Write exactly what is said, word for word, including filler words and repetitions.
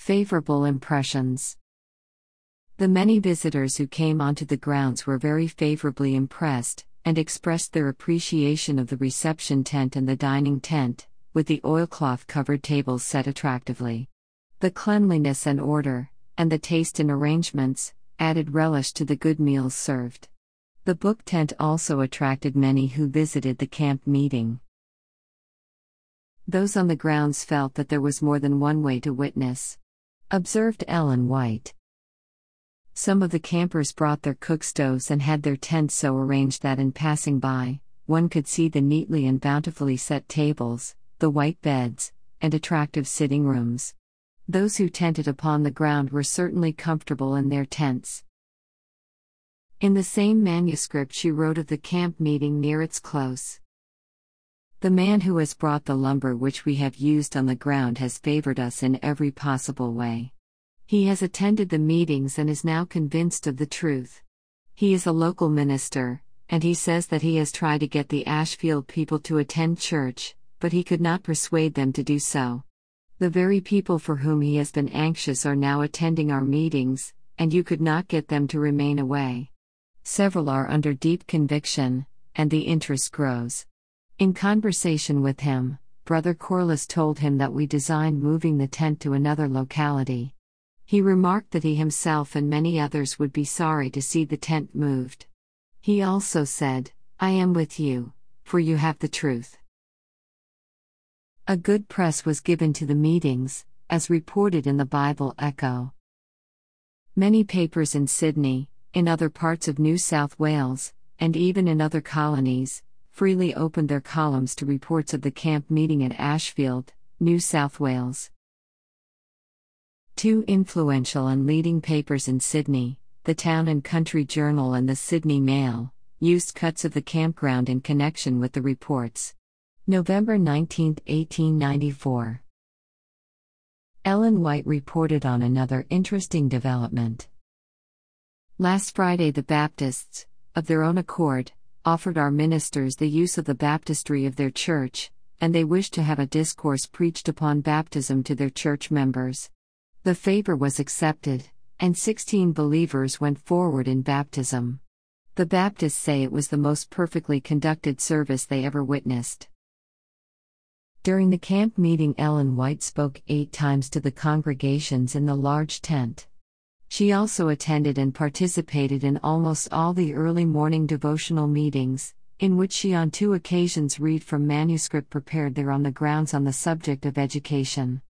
Favorable impressions. The many visitors who came onto the grounds were very favorably impressed, and expressed their appreciation of the reception tent and the dining tent, with the oilcloth-covered tables set attractively. The cleanliness and order, and the taste in arrangements, added relish to the good meals served. The book tent also attracted many who visited the camp meeting. Those on the grounds felt that there was more than one way to witness, observed Ellen White. Some of the campers brought their cook stoves and had their tents so arranged that in passing by, one could see the neatly and bountifully set tables, the white beds, and attractive sitting rooms. Those who tented upon the ground were certainly comfortable in their tents. In the same manuscript she wrote of the camp meeting near its close. The man who has brought the lumber which we have used on the ground has favored us in every possible way. He has attended the meetings and is now convinced of the truth. He is a local minister, and he says that he has tried to get the Ashfield people to attend church, but he could not persuade them to do so. The very people for whom he has been anxious are now attending our meetings, and you could not get them to remain away. Several are under deep conviction, and the interest grows. In conversation with him, Brother Corliss told him that we designed moving the tent to another locality. He remarked that he himself and many others would be sorry to see the tent moved. He also said, "I am with you, for you have the truth." A good press was given to the meetings, as reported in the Bible Echo. Many papers in Sydney, in other parts of New South Wales, and even in other colonies, freely opened their columns to reports of the camp meeting at Ashfield, New South Wales. Two influential and leading papers in Sydney, the Town and Country Journal and the Sydney Mail, used cuts of the campground in connection with the reports. November nineteenth, eighteen ninety-four. Ellen White reported on another interesting development. Last Friday the Baptists, of their own accord, offered our ministers the use of the baptistry of their church, and they wished to have a discourse preached upon baptism to their church members. The favor was accepted, and sixteen believers went forward in baptism. The Baptists say it was the most perfectly conducted service they ever witnessed. During the camp meeting, Ellen White spoke eight times to the congregations in the large tent. She also attended and participated in almost all the early morning devotional meetings, in which she on two occasions read from manuscript prepared there on the grounds on the subject of education.